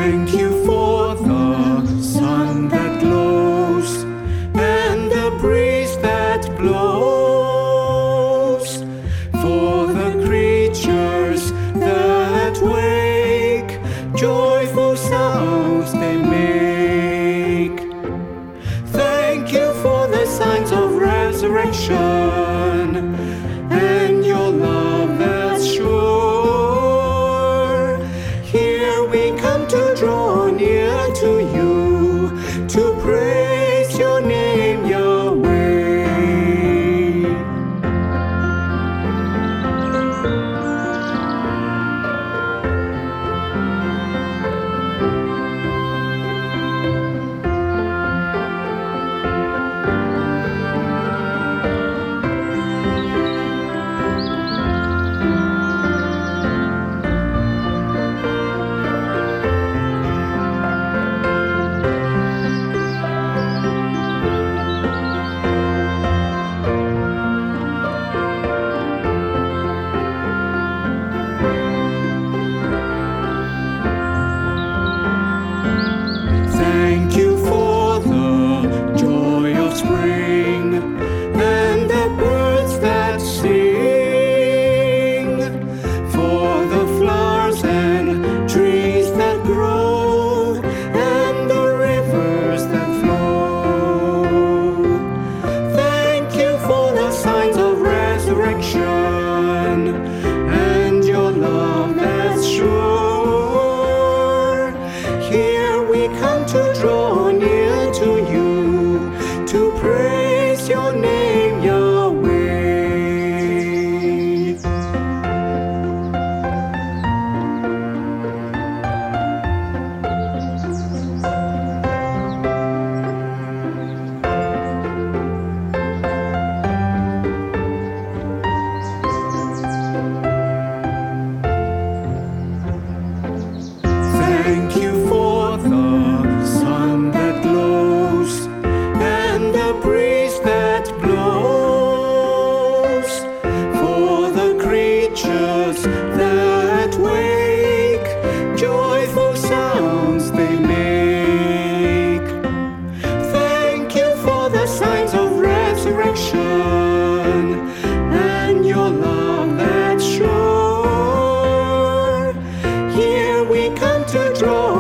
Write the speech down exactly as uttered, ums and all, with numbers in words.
Thank you for the sun that glows and the breeze that blows, for the creatures that wake, joyful sounds they make. Thank you for the signs of resurrection and your love that's sure. Here we come to draw near to you, to praise your name, Yahweh. Thank you for the joy of spring and the birds that sing, for the flowers and trees that grow and the rivers that flow. Thank you for the signs of resurrection and your love that's sure. Here we come to draw near to you, to praise your name, Yahweh. Thank you for the sun that glows and the breeze that blows, for the creatures that wake, joyful sounds they make. Thank you for the signs of resurrection and your love that's sure. Here we come to draw